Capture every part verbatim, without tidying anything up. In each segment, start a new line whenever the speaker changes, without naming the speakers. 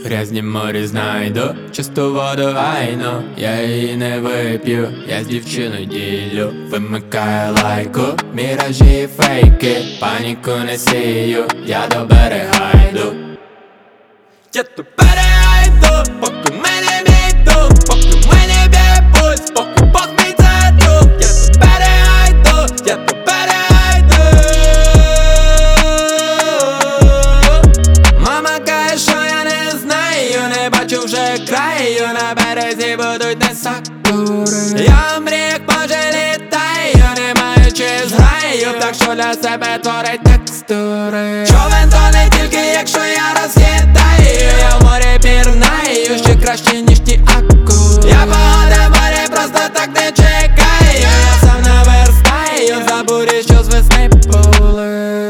грязні морі знайду, чисту воду гайну, я її не вип'ю, я з дівчиною ділю. Вимикаю лайку, міражі і фейки, паніку не сію, я до берега йду. Я до берега йду, поки мене бійду, поки мене б'є пульс, поки Бог мій задув. Я до берега йду, я до берега йду. Мама каже, що я не знаю, не бачу вже краю, на березі будуть не сакури. Я мрію, як може літаю, не маючи зграю, так що для себе творить текстури. Човен то не тільки, якщо я розхитаю, я в морі пірнаю, ще краще, ніж ті акури. Я погода в морі просто так не чекаю, я сам наверстаю, за бурі, що з весни були.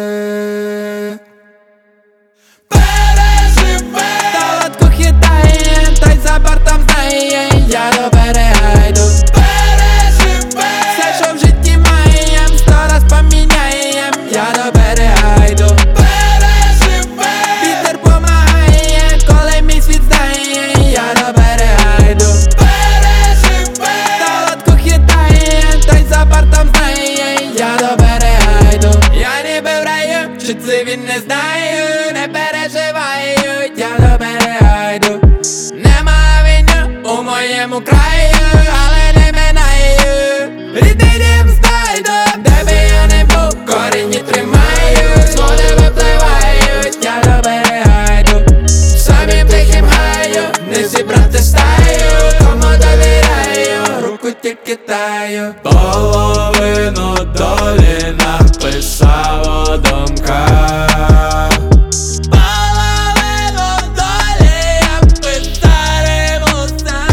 Переживе, Талатку хитає, та й за бортом знає, я до берега йду. Переживе, все, що в житті маєм, сто раз поміняєм, я до берега йду. Переживе, вітер помагає, коли мій світ знає, я до берега йду. Переживе, Талатку хитає, та й за бортом знає, я до берега йду. Я ніби в раю, чи це він не знаю, не переживаю, я до берега йду. Нема війни у моєму краю, але не минаю. Рідний дім знайду, де би я не був, корінні тримаю, з води випливають, я до берега йду. Самі тихим гаю, не зібрати стаю, кому довіряю, руку тільки таю. Половину долі написав у думках. Половину долі я писатиму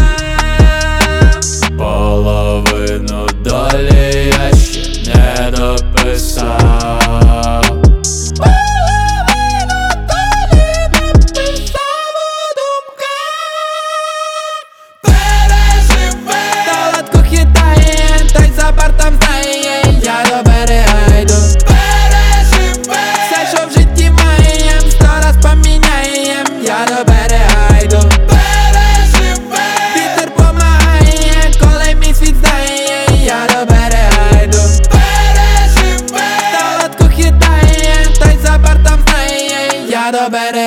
сам. Половину долі я ще не дописав. Половину долі написав у думках. Переживе, Талатку хитає, та й за бортом знає, я до берега йду. Переживе, все, що в житті маєм, сто раз поміняєм, я до берега йду. Переживе, вітер помагає, коли мій світ знає, я до берега йду. Переживе, Талатку хитає, та й за бортом знає, я до берега.